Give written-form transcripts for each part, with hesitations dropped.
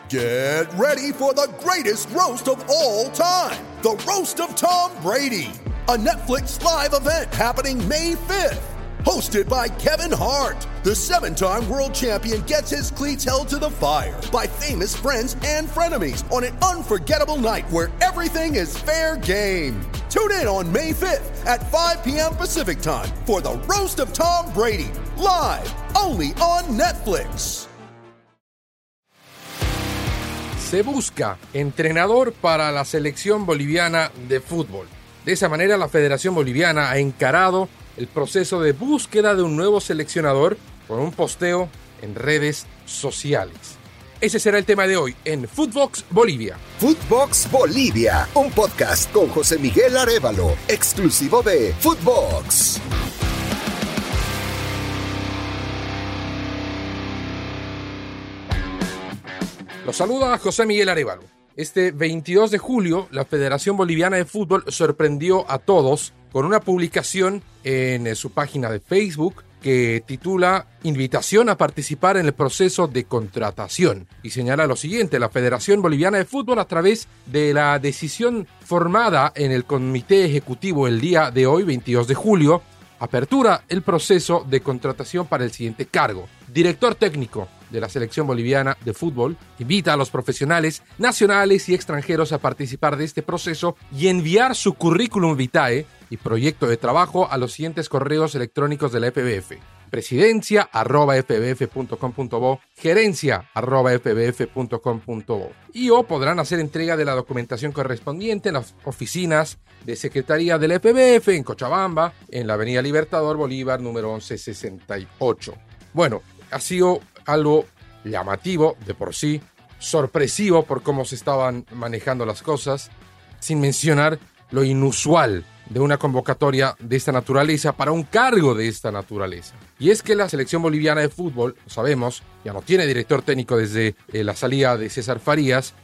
Get ready for the greatest roast of all time, the Roast of Tom Brady, a Netflix live event happening May 5th. Hosted by Kevin Hart, the seven-time world champion gets his cleats held to the fire by famous friends and frenemies on an unforgettable night where everything is fair game. Tune in on May 5th at 5 p.m. Pacific time for the Roast of Tom Brady, live only on Netflix. Se busca entrenador para la selección boliviana de fútbol. De esa manera, la Federación Boliviana ha encarado el proceso de búsqueda de un nuevo seleccionador con un posteo en redes sociales. Ese será el tema de hoy en Footbox Bolivia. Footbox Bolivia, un podcast con José Miguel Arévalo, exclusivo de Footbox. Los saluda José Miguel Arévalo. Este 22 de julio, la Federación Boliviana de Fútbol sorprendió a todos con una publicación en su página de Facebook que titula Invitación a participar en el proceso de contratación. Y señala lo siguiente: la Federación Boliviana de Fútbol, a través de la decisión formada en el Comité Ejecutivo el día de hoy, 22 de julio, apertura el proceso de contratación para el siguiente cargo: director técnico de la Selección Boliviana de Fútbol. Invita a los profesionales nacionales y extranjeros a participar de este proceso y enviar su currículum vitae y proyecto de trabajo a los siguientes correos electrónicos de la FBF: presidencia@fbf.com.bo, gerencia@fbf.com.bo, o podrán hacer entrega de la documentación correspondiente en las oficinas de Secretaría de la FBF en Cochabamba, en la Avenida Libertador Bolívar número 1168. Bueno, ha sido algo llamativo de por sí, sorpresivo por cómo se estaban manejando las cosas, sin mencionar lo inusual de una convocatoria de esta naturaleza para un cargo de esta naturaleza. Y es que la Selección Boliviana de Fútbol, lo sabemos, ya no tiene director técnico desde la salida de César Farías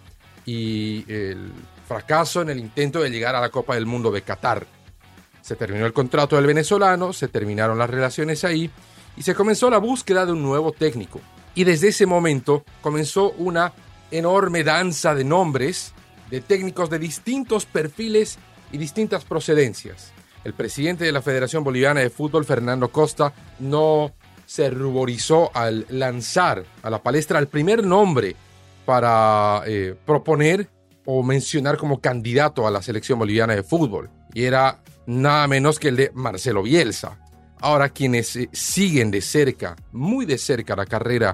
y el fracaso en el intento de llegar a la Copa del Mundo de Qatar. Se terminó el contrato del venezolano, se terminaron las relaciones ahí y se comenzó la búsqueda de un nuevo técnico. Y desde ese momento comenzó una enorme danza de nombres de técnicos de distintos perfiles y distintas procedencias. El presidente de la Federación Boliviana de Fútbol, Fernando Costa, no se ruborizó al lanzar a la palestra el primer nombre para proponer o mencionar como candidato a la Selección Boliviana de Fútbol. Y era nada menos que el de Marcelo Bielsa. Ahora, quienes siguen de cerca, muy de cerca, la carrera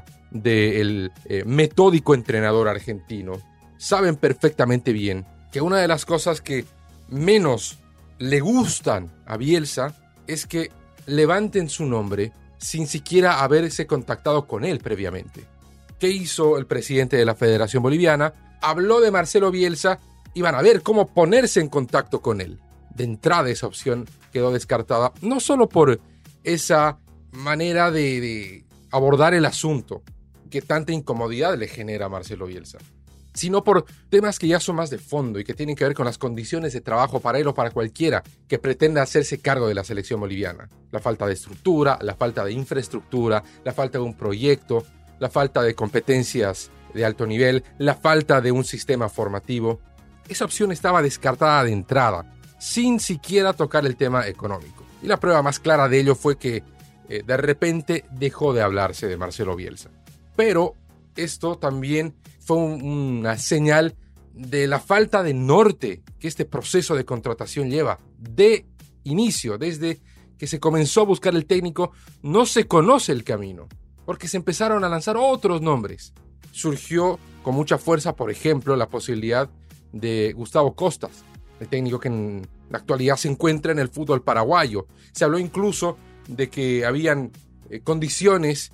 del metódico entrenador argentino, saben perfectamente bien que una de las cosas que menos le gustan a Bielsa es que levanten su nombre sin siquiera haberse contactado con él previamente. ¿Qué hizo el presidente de la Federación Boliviana? Habló de Marcelo Bielsa y van a ver cómo ponerse en contacto con él. De entrada, esa opción quedó descartada, no solo por esa manera de abordar el asunto que tanta incomodidad le genera a Marcelo Bielsa, sino por temas que ya son más de fondo y que tienen que ver con las condiciones de trabajo para él o para cualquiera que pretenda hacerse cargo de la selección boliviana. La falta de estructura, la falta de infraestructura, la falta de un proyecto, la falta de competencias de alto nivel, la falta de un sistema formativo. Esa opción estaba descartada de entrada, sin siquiera tocar el tema económico. Y la prueba más clara de ello fue que de repente dejó de hablarse de Marcelo Bielsa. Pero esto también fue una señal de la falta de norte que este proceso de contratación lleva. De inicio, desde que se comenzó a buscar el técnico, no se conoce el camino, porque se empezaron a lanzar otros nombres. Surgió con mucha fuerza, por ejemplo, la posibilidad de Gustavo Costas, el técnico que en la actualidad se encuentra en el fútbol paraguayo. Se habló incluso de que habían condiciones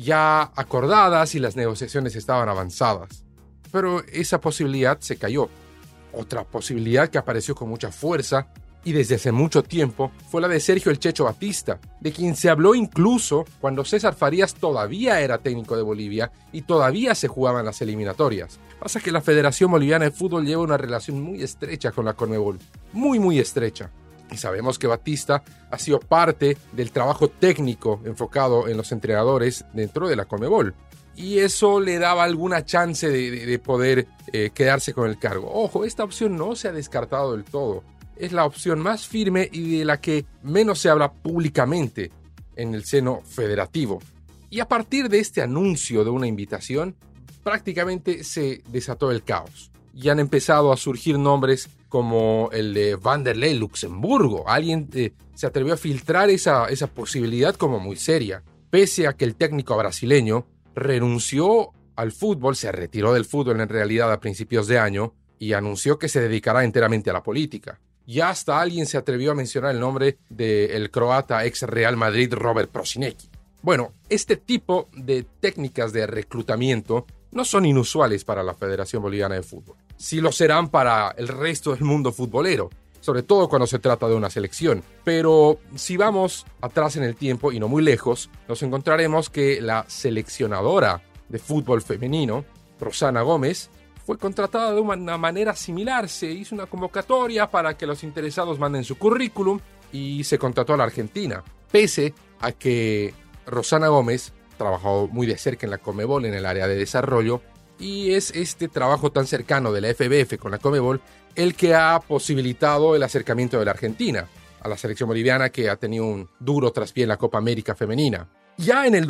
ya acordadas y las negociaciones estaban avanzadas. Pero esa posibilidad se cayó. Otra posibilidad que apareció con mucha fuerza y desde hace mucho tiempo fue la de Sergio El Checho Batista, de quien se habló incluso cuando César Farías todavía era técnico de Bolivia y todavía se jugaban las eliminatorias. Pasa que la Federación Boliviana de Fútbol lleva una relación muy estrecha con la Conmebol, muy estrecha. Y sabemos que Batista ha sido parte del trabajo técnico enfocado en los entrenadores dentro de la Conmebol. y eso le daba alguna chance de poder quedarse con el cargo. Ojo, esta opción no se ha descartado del todo. Es la opción más firme y de la que menos se habla públicamente en el seno federativo. Y a partir de este anuncio de una invitación, prácticamente se desató el caos. Y han empezado a surgir nombres como el de Vanderlei Luxemburgo. Alguien se atrevió a filtrar esa posibilidad como muy seria. Pese a que el técnico brasileño renunció al fútbol, se retiró del fútbol en realidad a principios de año y anunció que se dedicará enteramente a la política. Y hasta alguien se atrevió a mencionar el nombre del croata ex Real Madrid Robert Prosinecki. Bueno, este tipo de técnicas de reclutamiento no son inusuales para la Federación Boliviana de Fútbol. Sí lo serán para el resto del mundo futbolero, sobre todo cuando se trata de una selección. Pero si vamos atrás en el tiempo y no muy lejos, nos encontraremos que la seleccionadora de fútbol femenino, Rosana Gómez, fue contratada de una manera similar. Se hizo una convocatoria para que los interesados manden su currículum y se contrató a la Argentina. Pese a que Rosana Gómez trabajó muy de cerca en la Conmebol en el área de desarrollo, y es este trabajo tan cercano de la FBF con la Conmebol el que ha posibilitado el acercamiento de la Argentina a la selección boliviana, que ha tenido un duro traspié en la Copa América femenina. Ya en el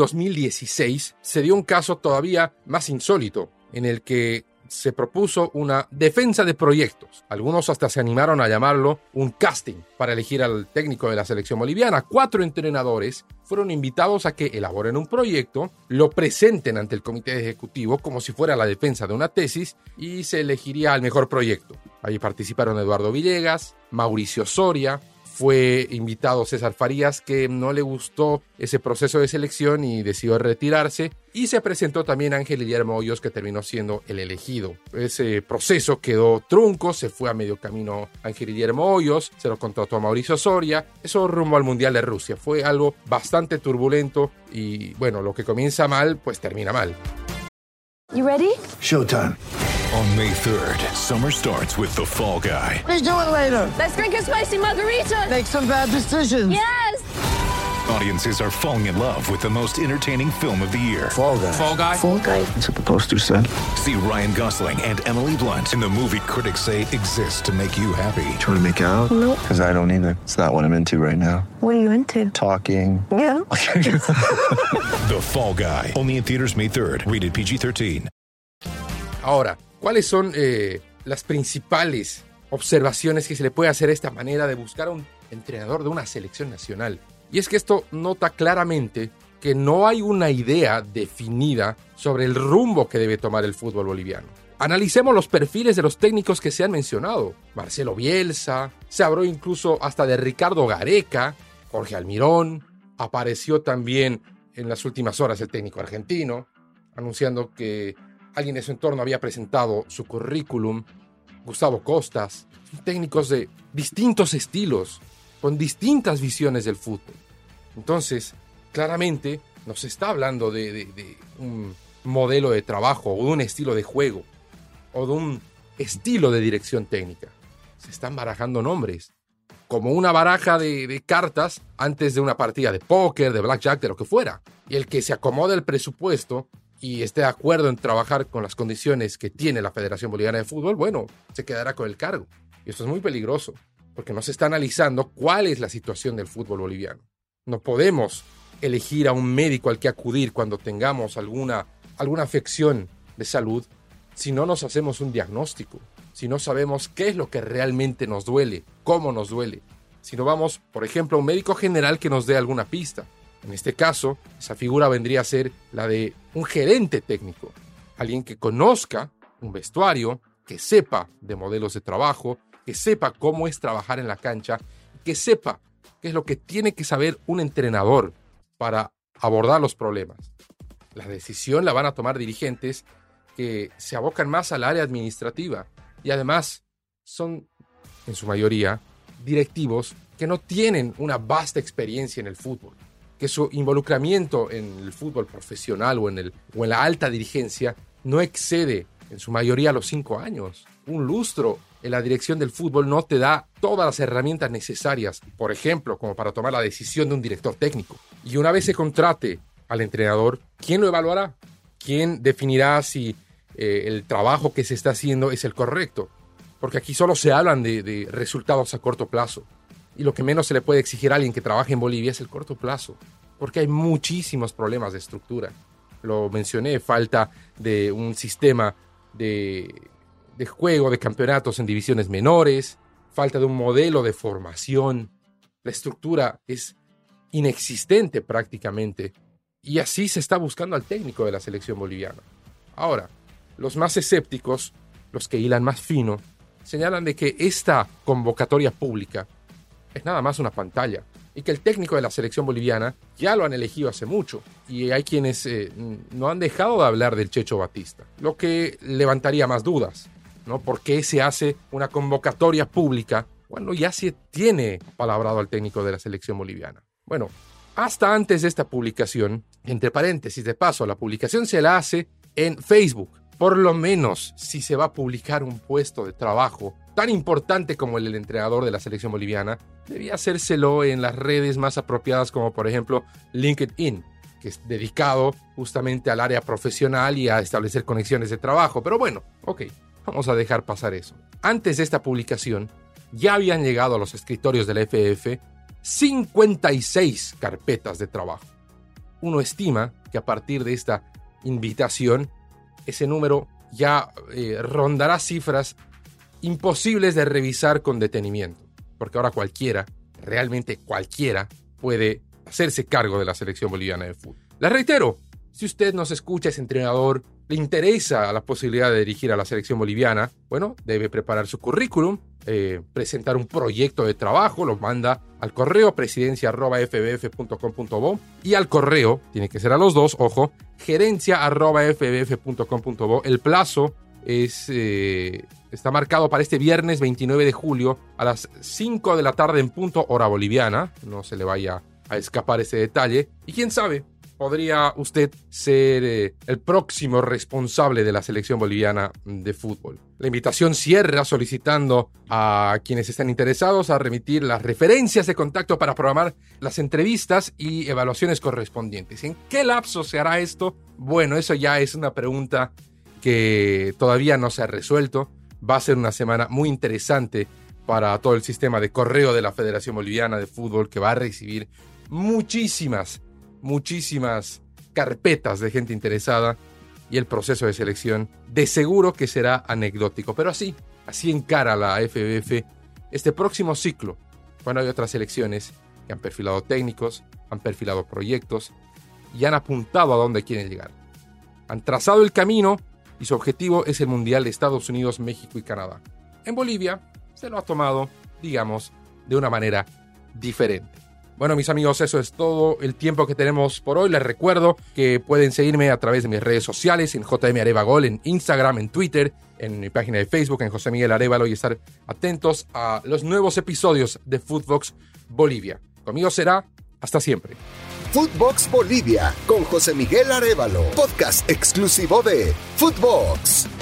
2016 se dio un caso todavía más insólito, en el que se propuso una defensa de proyectos. Algunos hasta se animaron a llamarlo un casting para elegir al técnico de la selección boliviana. 4 entrenadores fueron invitados a que elaboren un proyecto, lo presenten ante el comité ejecutivo como si fuera la defensa de una tesis y se elegiría al mejor proyecto. Allí participaron Eduardo Villegas, Mauricio Soria. Fue invitado César Farías, que no le gustó ese proceso de selección y decidió retirarse. Y se presentó también Ángel Guillermo Hoyos, que terminó siendo el elegido. Ese proceso quedó trunco, se fue a medio camino Ángel Guillermo Hoyos, se lo contrató a Mauricio Soria. Eso rumbo al Mundial de Rusia. Fue algo bastante turbulento y bueno, lo que comienza mal, pues termina mal. You ready? Showtime. On May 3rd, summer starts with The Fall Guy. Let's do it later. Let's drink a spicy margarita. Make some bad decisions. Yes! Audiences are falling in love with the most entertaining film of the year. Fall Guy. Fall Guy? Fall guy. That's what the poster said. See Ryan Gosling and Emily Blunt in the movie critics say exists to make you happy. Trying to make it out? Nope. Because I don't either. It's not what I'm into right now. What are you into? Talking. Yeah. The Fall Guy. Only in theaters May 3rd. Rated PG-13. Ahora, ¿cuáles son las principales observaciones que se le puede hacer a esta manera de buscar a un entrenador de una selección nacional? Y es que esto nota claramente que no hay una idea definida sobre el rumbo que debe tomar el fútbol boliviano. Analicemos los perfiles de los técnicos que se han mencionado. Marcelo Bielsa, se habló incluso hasta de Ricardo Gareca, Jorge Almirón, apareció también en las últimas horas el técnico argentino, anunciando que alguien de su entorno había presentado su currículum. Gustavo Costas, técnicos de distintos estilos, con distintas visiones del fútbol. Entonces, claramente nos está hablando de un modelo de trabajo, o de un estilo de juego, o de un estilo de dirección técnica. Se están barajando nombres, como una baraja de cartas antes de una partida de póker, de blackjack, de lo que fuera. Y el que se acomode el presupuesto y esté de acuerdo en trabajar con las condiciones que tiene la Federación Boliviana de Fútbol, bueno, se quedará con el cargo. Y esto es muy peligroso, porque no se está analizando cuál es la situación del fútbol boliviano. No podemos elegir a un médico al que acudir cuando tengamos alguna afección de salud si no nos hacemos un diagnóstico, si no sabemos qué es lo que realmente nos duele, cómo nos duele. Si no vamos, por ejemplo, a un médico general que nos dé alguna pista. En este caso, esa figura vendría a ser la de un gerente técnico, alguien que conozca un vestuario, que sepa de modelos de trabajo, que sepa cómo es trabajar en la cancha, que sepa qué es lo que tiene que saber un entrenador para abordar los problemas. La decisión la van a tomar dirigentes que se abocan más al área administrativa y además son, en su mayoría, directivos que no tienen una vasta experiencia en el fútbol, que su involucramiento en el fútbol profesional o en la alta dirigencia no excede en su mayoría los 5 años. Un lustro en la dirección del fútbol no te da todas las herramientas necesarias, por ejemplo, como para tomar la decisión de un director técnico. Y una vez se contrate al entrenador, ¿quién lo evaluará? ¿quién definirá si el trabajo que se está haciendo es el correcto? Porque aquí solo se hablan de resultados a corto plazo. Y lo que menos se le puede exigir a alguien que trabaje en Bolivia es el corto plazo. Porque hay muchísimos problemas de estructura. Lo mencioné, falta de un sistema de juego, de campeonatos en divisiones menores, falta de un modelo de formación. La estructura es inexistente prácticamente. Y así se está buscando al técnico de la selección boliviana. Ahora, los más escépticos, los que hilan más fino, señalan de que esta convocatoria pública es nada más una pantalla y que el técnico de la selección boliviana ya lo han elegido hace mucho y hay quienes no han dejado de hablar del Checho Batista, lo que levantaría más dudas, ¿no? ¿Por qué se hace una convocatoria pública cuando ya se tiene palabrado al técnico de la selección boliviana? Bueno, hasta antes de esta publicación, entre paréntesis de paso, la publicación se la hace en Facebook. Por lo menos, si se va a publicar un puesto de trabajo tan importante como el del entrenador de la selección boliviana, debía hacérselo en las redes más apropiadas, como por ejemplo LinkedIn, que es dedicado justamente al área profesional y a establecer conexiones de trabajo. Pero bueno, ok, vamos a dejar pasar eso. Antes de esta publicación, ya habían llegado a los escritorios de la FF 56 carpetas de trabajo. Uno estima que a partir de esta invitación, ese número ya rondará cifras imposibles de revisar con detenimiento, porque ahora cualquiera, realmente cualquiera, puede hacerse cargo de la selección boliviana de fútbol. Les reitero, si usted nos escucha, es entrenador, le interesa la posibilidad de dirigir a la selección boliviana, bueno, debe preparar su currículum, presentar un proyecto de trabajo, lo manda al correo presidencia@fbf.com.bo y al correo, tiene que ser a los dos, ojo, gerencia@fbf.com.bo. El plazo está marcado para este viernes 29 de julio a las 5 de la tarde en punto, hora boliviana. No se le vaya a escapar ese detalle. Y quién sabe, podría usted ser el próximo responsable de la selección boliviana de fútbol. La invitación cierra solicitando a quienes están interesados a remitir las referencias de contacto para programar las entrevistas y evaluaciones correspondientes. ¿En qué lapso se hará esto? Bueno, eso ya es una pregunta que todavía no se ha resuelto. Va a ser una semana muy interesante para todo el sistema de correo de la Federación Boliviana de Fútbol, que va a recibir muchísimas carpetas de gente interesada, y el proceso de selección de seguro que será anecdótico. Pero así encara la FBF este próximo ciclo, cuando hay otras selecciones que han perfilado técnicos, han perfilado proyectos y han apuntado a dónde quieren llegar. Han trazado el camino y su objetivo es el Mundial de Estados Unidos, México y Canadá. En Bolivia se lo ha tomado, digamos, de una manera diferente. Bueno, mis amigos, eso es todo el tiempo que tenemos por hoy. Les recuerdo que pueden seguirme a través de mis redes sociales, en JM Arevagol, en Instagram, en Twitter, en mi página de Facebook, en José Miguel Arévalo, y estar atentos a los nuevos episodios de Footbox Bolivia. Conmigo será hasta siempre. Footbox Bolivia con José Miguel Arévalo, podcast exclusivo de Footbox.